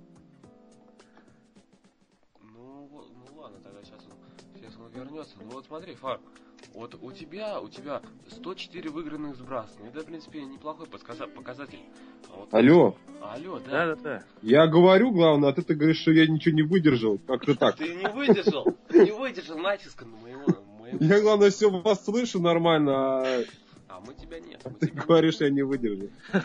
Ну, вот, ну ладно, тогда сейчас он, сейчас он вернется. Ну вот смотри, Фар, вот у тебя, у тебя сто четыре выигранных сброса. Ну, это, в принципе, неплохой подсказа- показатель. А вот, Алло, алло, да. Да, да, да. я говорю, главное, а ты, ты говоришь, что я ничего не выдержал. Как-то так. Ты не выдержал, ты не выдержал натиска на моего, моего. Я, главное, все вас слышу нормально, а А мы тебя нет. Мы ты тебя говоришь, я не выдержал.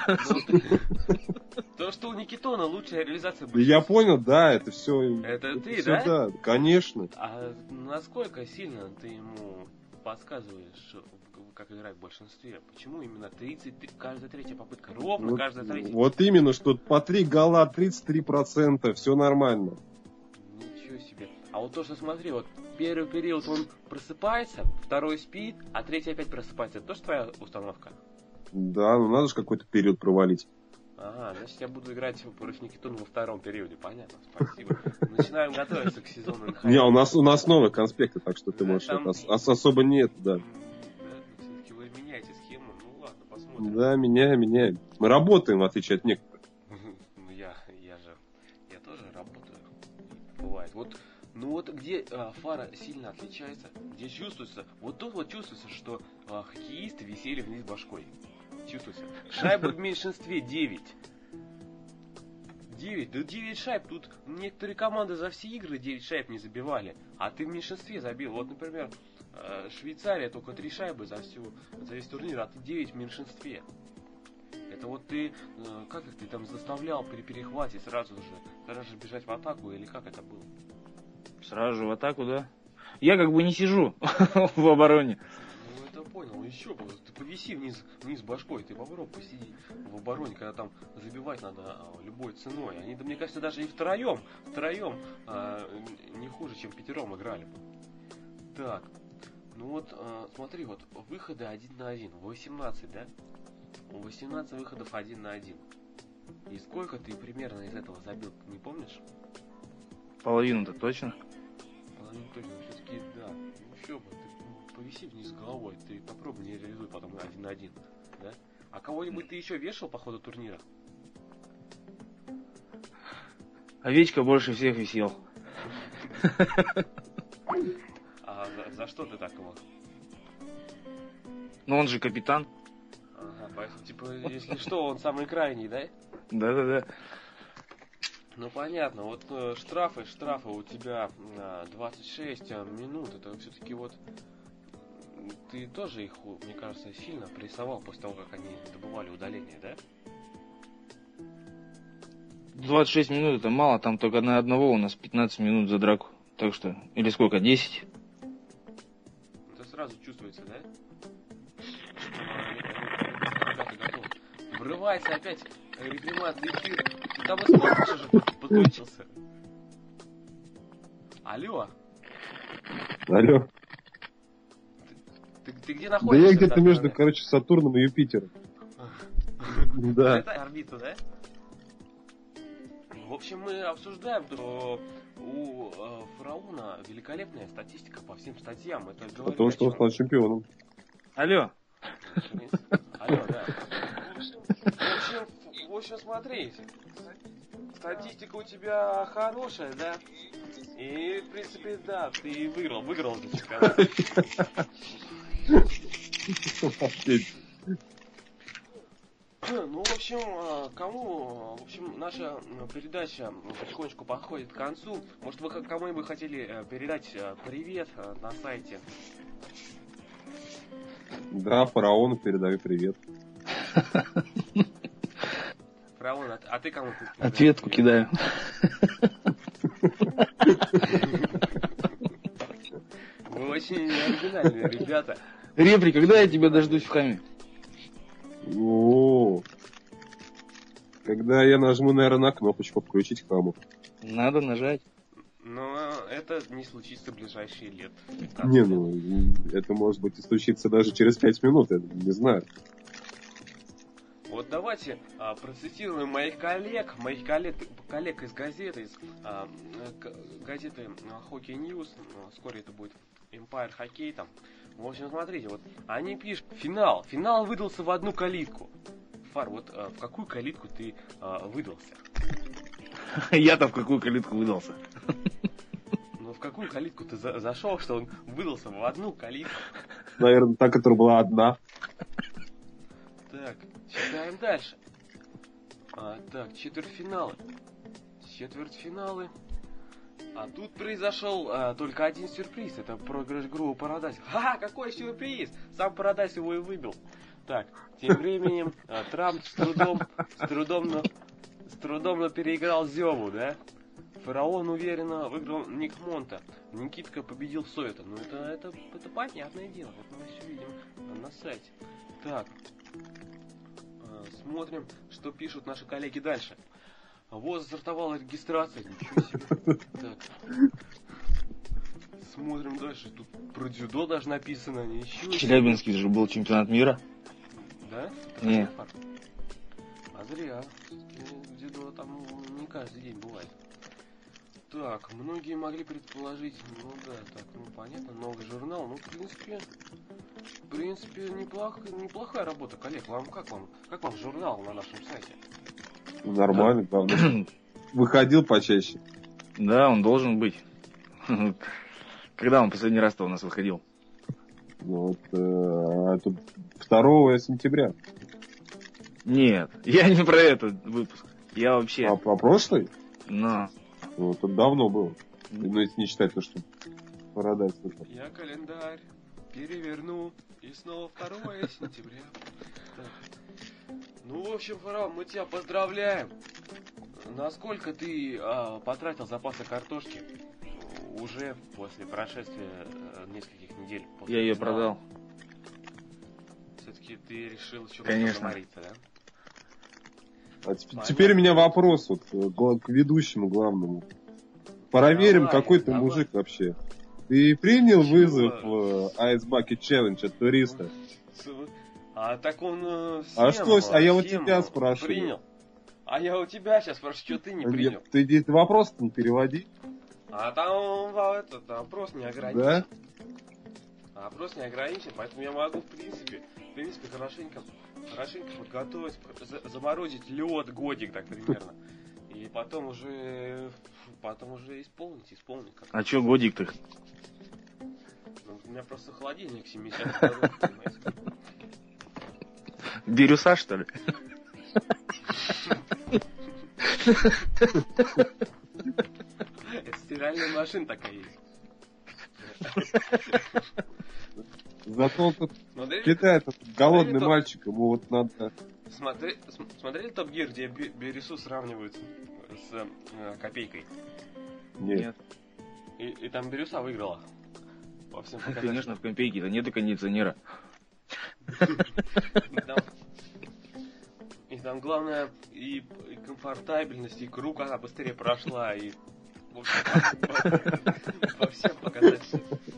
нет. То, что у Никитона лучшая реализация И я понял, да, это все. Это ты, всё, да? Да, конечно. А насколько сильно ты ему подсказываешь, как играть в большинстве? Почему именно тридцать, каждая третья попытка? Ровно Вот, каждая третья. вот именно, что по три гола, тридцать три процента, все нормально. Ничего себе. А вот то, что смотри, вот первый период он просыпается, второй спит, а третий опять просыпается. Это тоже твоя установка? Да, ну надо же какой-то период провалить. Ага, значит я буду играть против Никитона во втором периоде. Понятно, спасибо. Начинаем готовиться к сезону эн ха эль. Не, у нас, у нас новые конспекты, так что ты Да, можешь... там- это ос- особо нет, да. Да, все-таки вы меняете схему. Ну ладно, посмотрим. Да, меняем, меняем. Мы работаем, в отличие от некоторых. Ну я, я же, я тоже работаю. Бывает. Вот, ну вот где а, Фара сильно отличается, где чувствуется, вот тут вот чувствуется, что а, хоккеисты висели вниз башкой. Чувствуется. Шайбы в меньшинстве девять. девять, да девять шайб. Тут некоторые команды за все игры девять шайб не забивали. А ты в меньшинстве забил. Вот, например, э, Швейцария только три шайбы за, всю, за весь турнир, а ты девять в меньшинстве. Это вот ты, э, как их ты там заставлял при перехвате сразу же, сразу же бежать в атаку, или как это было? Сразу же в атаку, да? Я как бы не сижу в обороне. Ну это понял, еще бы, ты повиси вниз, вниз башкой, ты попробуй посиди в обороне, когда там забивать надо а, любой ценой. Они, да, мне кажется, даже и втроем, втроем а, не хуже, чем пятером играли бы. Так, ну вот, а, смотри, вот выходы один на один, восемнадцать, да? восемнадцать выходов один на один. И сколько ты примерно из этого забил, не помнишь? Половину-то точно. Половину точно, все-таки, да. Ну еще бы, ты повиси вниз головой, ты попробуй не реализуй потом один на один, да? А кого-нибудь ты еще вешал по ходу турнира? Овечка больше всех висел. А за, за что ты так его? Но он же капитан. Ага, поэтому, типа, если что, он самый крайний, да? Да-да-да. Ну понятно, вот э, штрафы, штрафы у тебя э, двадцать шесть э, минут, это все-таки вот ты тоже их, мне кажется, сильно прессовал после того, как они добывали удаление, да? двадцать шесть минут это мало, там только на одного у нас пятнадцать минут за драку. Так что, или сколько, десять? Это сразу чувствуется, да? Ребята готовы. Врывается опять Репримат в эфир. Ты там и смотришь уже подключился. Алло, Алло. ты, ты где Да находишься? я где-то там, между, да? короче, Сатурном и Юпитером. Да. Это орбита, да? В общем, мы обсуждаем, что у э, Фараона великолепная статистика по всем статьям. Это говорит Потому о что он чем? стал чемпионом. Алло. Алло, да. В общем, в общем, смотри, статистика у тебя хорошая, да? И, в принципе, да, ты выиграл, выиграл этот чемпионат. Ну, в общем, а, кому, в общем, наша передача потихонечку подходит к концу. Может, вы кому-нибудь хотели э, передать э, привет э, на сайте? Да, фараону передаю привет. Фараон, а, а ты кому? Ответку кидаю. Вы очень оригинальные ребята. Репри, когда я тебя дождусь в хаме? О, когда я нажму, наверное, на кнопочку «Включить хаму». Надо нажать. Но это не случится в ближайшие лет. Не, ну, это может быть и случится даже через пять минут, я не знаю. Вот давайте а, процитируем моих коллег, моих коллег, коллег из газеты, из а, газеты Hockey News, вскоре это будет Empire Hockey там. В общем, смотрите, вот они пишут, финал, финал выдался в одну калитку. Фар, вот а, в какую калитку ты а, выдался? Я-то в какую калитку выдался? Ну, в какую калитку ты за- зашел, что он выдался в одну калитку? Наверное, та, которая была одна. Так, читаем дальше. А, так, четвертьфиналы. Четвертьфиналы. А тут произошел а, только один сюрприз. Это проигрыш группы Paradise. Ха-ха, какой сюрприз! Сам Paradise его и выбил. Так, тем временем а, Трамп с трудом, с трудом, но, с трудом но переиграл Зему, да? Фараон уверенно выиграл Ник Монта. Никитка победил Совета. Ну это, это, это понятное дело. Вот мы все видим на сайте. Так. Смотрим, что пишут наши коллеги дальше. Вот стартовала регистрация. Ничего себе. Так. Смотрим дальше. Тут про дзюдо даже написано. Ничего В Челябинске же был чемпионат мира. Да? Не. А зря. Дзюдо там не каждый день бывает. Так, многие могли предположить, ну да, так, ну понятно, новый журнал, ну в принципе, в принципе, неплох, неплохая работа, коллег. Вам как вам, как вам журнал на нашем сайте? Нормально, главное. Выходил почаще. Да, он должен быть. Когда он последний раз-то у нас выходил? Вот, э, это второго сентября. Нет, я не про этот выпуск. Я вообще... А про прошлый? Но... Ну, это давно было. Ну, если не считать то, что Paradise вышел. Я календарь переверну, и снова второго сентября. Так. Ну, в общем, Фараон, мы тебя поздравляем. Насколько ты а, потратил запасы картошки уже после прошествия а, нескольких недель? После Я ее финала? продал. Все-таки ты решил еще Конечно. замориться, да? А теперь, теперь у меня вопрос вот, к ведущему главному. Проверим, Давай, какой ты давай. мужик вообще. Ты принял Чего? вызов в Ice Bucket Challenge от туриста? А так он э, А всем, что, а я у всем тебя спрашиваю. Принял. А я у тебя сейчас спрашиваю, что ты не принял. Ты здесь вопрос не переводи. А там а, этот опрос не ограничен. Да? А опрос не ограничен, поэтому я могу, в принципе, в принципе, хорошенько, хорошенько подготовить, за- заморозить лед годик, так примерно. И потом уже, потом уже исполнить, исполнить. Как А чё годик-то? Ну, у меня просто холодильник семидесятых годов, понимаете? Бирюса, что ли? Это стиральная машина такая есть. Зато тут Смотрели, Китай этот голодный Смотри, мальчик, ему вот надо... смотри, см- смотрели Топ Гир, где Бе- Бересу сравнивают с э, Копейкой? Нет. И, и там Береса выиграла. По всем показателям. Конечно, в Компейке-то нету кондиционера. И там, и там главное и, и комфортабельность, и круг она быстрее прошла, и в общем, по, по всем показателям.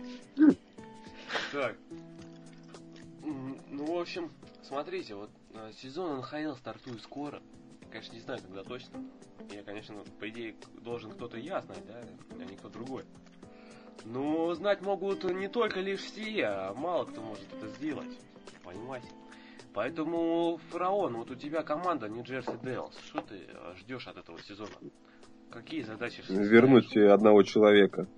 Так. М, Ну, в общем, смотрите, вот э, сезон эн ха эл стартует скоро. Конечно, не знаю, когда точно. Я, конечно, по идее, должен кто-то я знать, да, а не кто другой. Но знать могут не только лишь все, а мало кто может это сделать. Понимаете? Поэтому, Фараон, вот у тебя команда Нью-Джерси Дейлс. Что ты э, ждешь от этого сезона? Какие задачи? Вернуть ставишь? одного человека.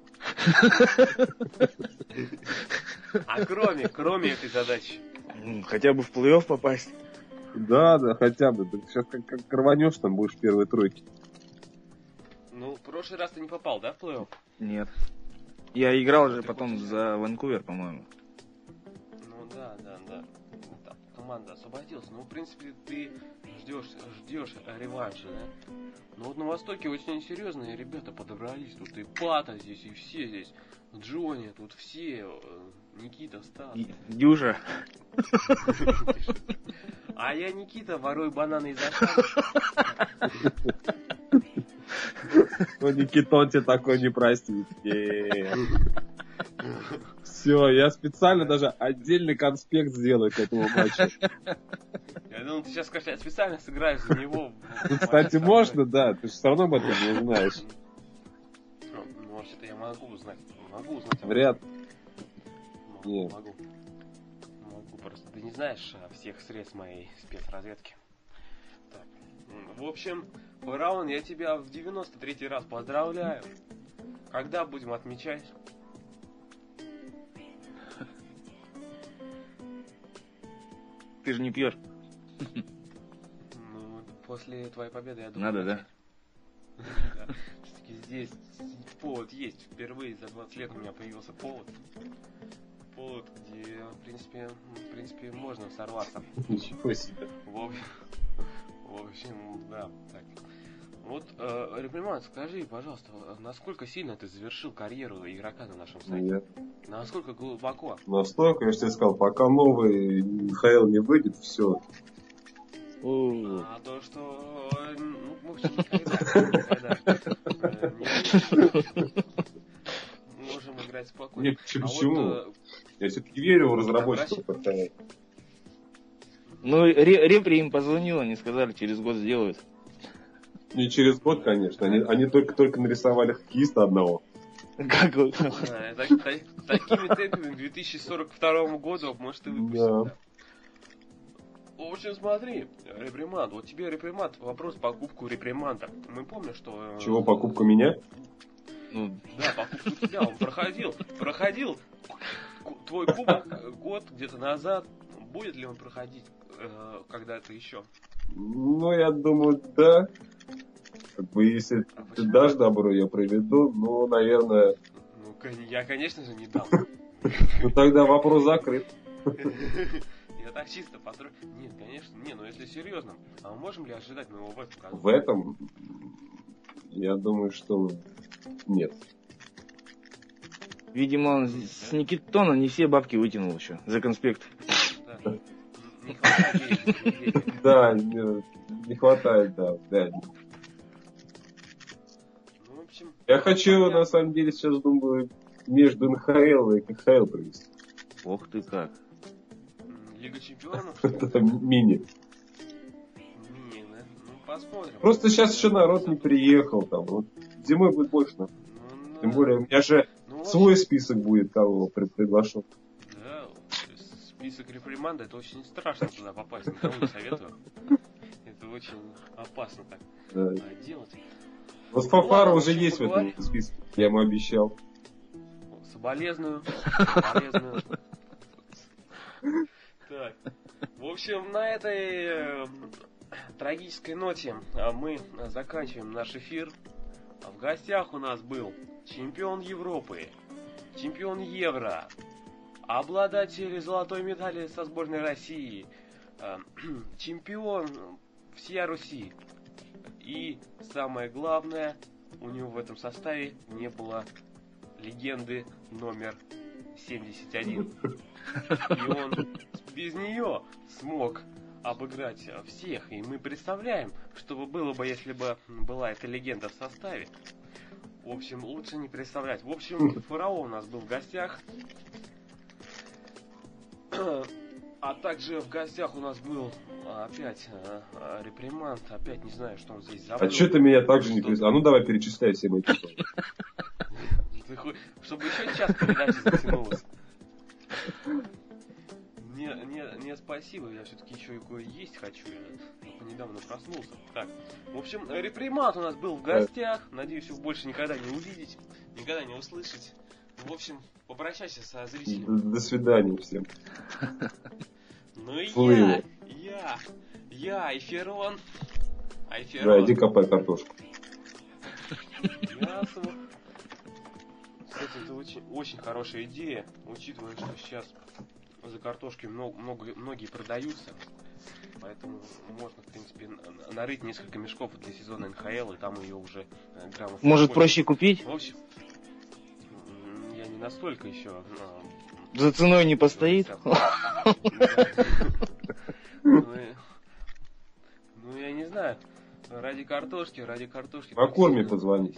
А кроме, кроме этой задачи? М, Хотя бы в плей-офф попасть. Да, да, хотя бы. Ты сейчас как, как рванешь, там будешь в первой тройке. Ну, в прошлый раз ты не попал, да, в плей-офф? Нет. Я играл же Ты потом хочешь- за Ванкувер, по-моему. Ну да, да, да. Ну, там команда освободилась. Ну, в принципе, ты ждешь, ждешь реванша, да? Но вот на Востоке очень серьезные ребята подобрались. Тут и Пата здесь, и все здесь. Джонни, тут все. Никита, Стас. Дюжа. А я Никита, ворую бананы из Ашана. Ну, Никитон тебе такой не простит. Все, я специально даже отдельный конспект сделаю к этому матчу. Я думал, ты сейчас скажешь, я специально сыграю за него. Ну, кстати, можно, да, ты же все равно об этом не знаешь. Ну, вообще-то я могу узнать. Могу узнать. Вряд. Могу, Нет. могу. Могу просто. Ты не знаешь всех средств моей спецразведки. Так. В общем, Фараон, я тебя в девяносто третий раз поздравляю. Когда будем отмечать? Ты же не пьешь. Ну, после твоей победы, я думаю... Надо, да? Да. Все-таки здесь повод есть. Впервые за двадцать лет у меня появился повод. Повод, где, в принципе, в принципе, можно сорваться. Ничего себе. В общем, в общем, да, так. Вот, э, Реприман, скажи, пожалуйста, насколько сильно ты завершил карьеру игрока на нашем сайте? Нет. Насколько глубоко? Настолько, я же тебе сказал, пока новый Михаил не выйдет, все. А то, что... Ну, в общем, никогда, никогда э, не можем играть спокойно. Нет, А почему? вот, Я все-таки верю в разработчиков. Обращай. Ну, Ре- Репри им позвонил, они сказали, через год сделают. Не через год, конечно. Они, они только-только нарисовали хоккеиста одного. Как вы? Да, так- так- такими темпами к две тысячи сорок второму году, может, и выпустят. Да. Да. В общем, смотри, реприманд. Вот тебе реприманд, вопрос покупку реприманда. Мы помним, что... э, Чего, покупка меня? Ну, Да, покупку тебя. Он проходил, проходил ку- твой кубок э, год где-то назад. Будет ли он проходить э, когда-то еще? Ну, я думаю, да. Как бы, если А ты почему? дашь добро, я проведу, ну, наверное... Ну, кон- я, конечно же, не дам. Ну, тогда вопрос закрыт. Я так чисто построю. Нет, конечно, не, ну если серьезно, а мы можем ли ожидать моего в этом году? В этом, я думаю, что нет. видимо, он с Никитона не все бабки вытянул еще за конспект. Да. Не хватает денег, денег. Да, не, не хватает, да, да. Ну, в общем... Я хочу, на самом деле, сейчас думаю, между эн ха эл и ка ха эл провести. Ох ты как. м, Лига чемпионов, что ли? Это мини. Мини, да? Ну, посмотрим. Просто сейчас еще народ не приехал там. Вот зимой будет больше. Ну, Тем да. более, у меня же Ну, свой список будет, кого при- приглашу. Да, список реприманда, это очень страшно туда попасть, никому не советую. Это очень опасно так Да. а, делать. Вот Фафара Ладно, уже в общем, есть в поговорим. этом списке. Я ему обещал. Соболезную. Соболезную. Так. В общем, на этой э, трагической ноте а, мы заканчиваем наш эфир. В гостях у нас был чемпион Европы, чемпион Евро, обладатель золотой медали со сборной России, э, чемпион всей Руси. И самое главное, у него в этом составе не было легенды номер семьдесят один. И он без нее смог обыграть всех. И мы представляем, что бы было бы, если бы была эта легенда в составе. В общем, лучше не представлять. В общем, Фараон у нас был в гостях. А также в гостях у нас был опять э, реприманд. Опять не знаю, что он здесь забыл. А что ты меня также не Что- представил? А ну давай перечисляй все мои титулы. Ты хо- Чтобы еще час передачи затянулась. Не, не, не, спасибо, я все-таки еще и кое-есть хочу. Я только недавно проснулся. Так, в общем, репримат у нас был в гостях. Надеюсь, его больше никогда не увидеть, никогда не услышать. В общем, попрощайся со До, зрителями. до свидания всем. Ну и Фу я, его. я, я, Айферон. Да, Айферон. иди копай картошку. Ясно. Кстати, это очень, очень хорошая идея, учитывая, что сейчас за картошки много, много, многие продаются. Поэтому можно, в принципе, нарыть несколько мешков для сезона эн ха эл, и там ее уже граммов... Может, проще купить? В общем, я не настолько еще... За ценой не постоит? Ну, я не знаю. Ради картошки, ради картошки... По корме позвони.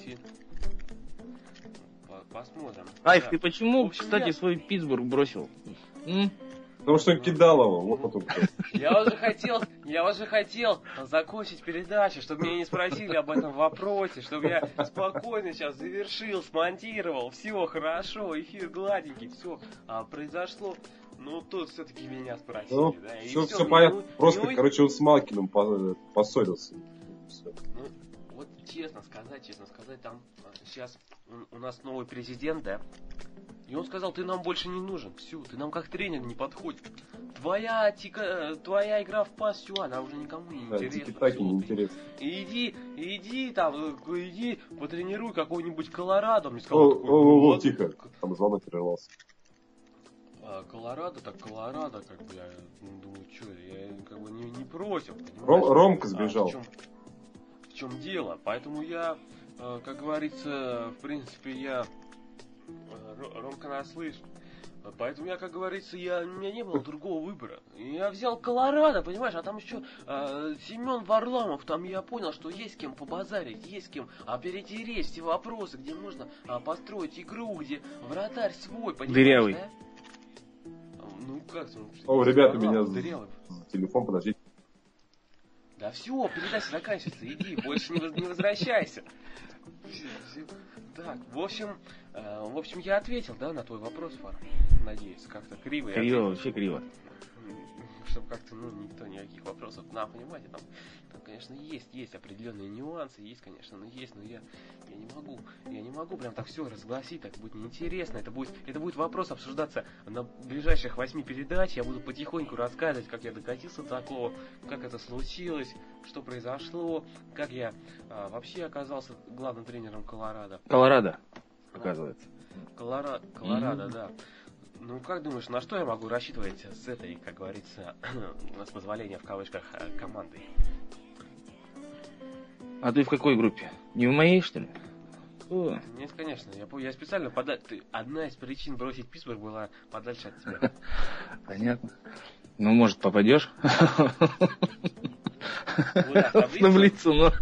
Посмотрим. Айв, ты почему, кстати, свой Питтсбург бросил? Потому что он кидал его. Вот потом. Я уже хотел, я уже хотел закончить передачу, чтобы меня не спросили об этом вопросе, чтобы я спокойно сейчас завершил, смонтировал, все хорошо, эфир гладенький, все а, произошло. Ну, тут все-таки меня спросили, ну, да. И все, все, все ну, понятно. ну, Просто, ну, короче, он с Малкиным поссорился. Ну, вот честно сказать, честно сказать, там сейчас у нас новый президент, да. И он сказал, ты нам больше не нужен, все, ты нам как тренер не подходит. Твоя, тика, твоя игра в пас, все, она уже никому не да, интересна. Так не интересно. Иди, иди там, иди, потренируй какой-нибудь Колорадо. Мне сказал, о, такой, о, о, тихо, там звонок прервался. А, Колорадо, так Колорадо, как бы, я думаю, что, я как бы не, не против. Ром, Ромка сбежал. А, в, чем, в чем дело? Поэтому я, как говорится, в принципе, я... Ромка нас слышит. Поэтому я, как говорится, я, у меня не было другого выбора. Я взял Колорадо, понимаешь, а там еще э, Семен Варламов, там я понял, что есть с кем побазарить, есть с кем а, перетереть все вопросы, где можно а, построить игру, где вратарь свой, понимаешь, дырявый. Да? Ну как ты? О, ребята, у меня дырявый. Телефон, подождите. Да все, передача заканчивается, иди, больше не, не возвращайся. Так, в общем, э, в общем, я ответил, да, на твой вопрос, Фар. Надеюсь, как-то криво. Криво, вообще криво. Чтобы как-то, ну, никто никаких вопросов, на, понимаете, там, там, конечно, есть, есть определенные нюансы, есть, конечно, но есть, но я, я не могу, я не могу прям так все разгласить, так будет неинтересно, это будет, это будет вопрос обсуждаться на ближайших восьми передач, я буду потихоньку рассказывать, как я докатился до такого, как это случилось, что произошло, как я а, вообще оказался главным тренером Колорадо. Колорадо, оказывается. Колорадо, Колорадо, mm-hmm. да. Ну, как думаешь, на что я могу рассчитывать с этой, как говорится, с позволения в кавычках, командой? А ты в какой группе? Не в моей, что ли? О. Нет, конечно. Я, я специально подальше... Одна из причин бросить Питтсбург была подальше от тебя. Понятно. Ну, может, попадешь? Куда? В таблицу, но...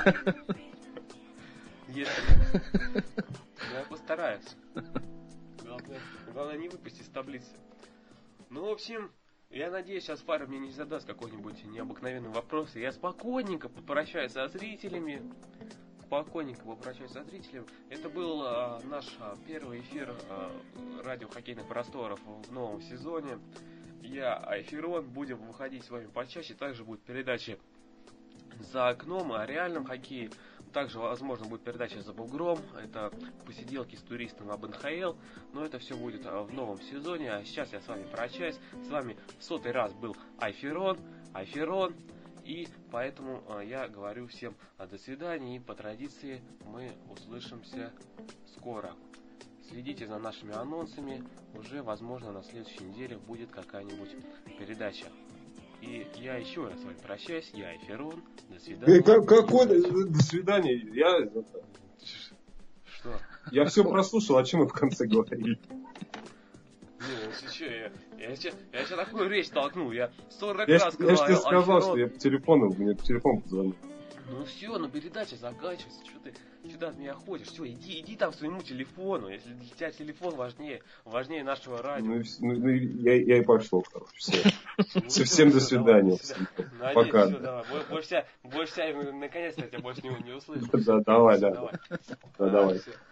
Если... Я постараюсь. Главное, главное не выпустить из таблицы. Ну, в общем, я надеюсь, сейчас Фара мне не задаст какой-нибудь необыкновенный вопрос. И я спокойненько попрощаюсь со зрителями. Спокойненько попрощаюсь со зрителями. Это был а, наш а, первый эфир а, радио хоккейных просторов в новом сезоне. Я, Айферон, будем выходить с вами почаще. Также будут передачи за окном о реальном хоккее. Также, возможно, будет передача «За бугром». Это посиделки с туристом об эн ха эл. Но это все будет в новом сезоне. А сейчас я с вами прощаюсь. С вами в сотый раз был Айферон. Айферон. И поэтому я говорю всем до свидания. И по традиции мы услышимся скоро. Следите за нашими анонсами. Уже, возможно, на следующей неделе будет какая-нибудь передача. И я еще раз с вами прощаюсь. Я Айферон. До свидания. Как, какой? До свидания. Я... Что? Я все прослушал, о чем мы в конце говорили. Не, если что, я, я, я, я сейчас такую речь толкнул. Я сорок я раз ж, я сказал. Я же тебе сказал, Айферон. что я по телефону, мне по телефону позвонил. Ну все, ну передача заканчивается. Что ты сюда от меня ходишь? Все, иди, иди там к своему телефону. Если для тебя телефон важнее, важнее нашего радио. Ну, ну, ну я, я и пошел, короче. Все. Все, всем до свидания. Пока. Больше вся, больше вся, наконец-то я тебя больше не, не услышу. Да, давай, да. Да, давай.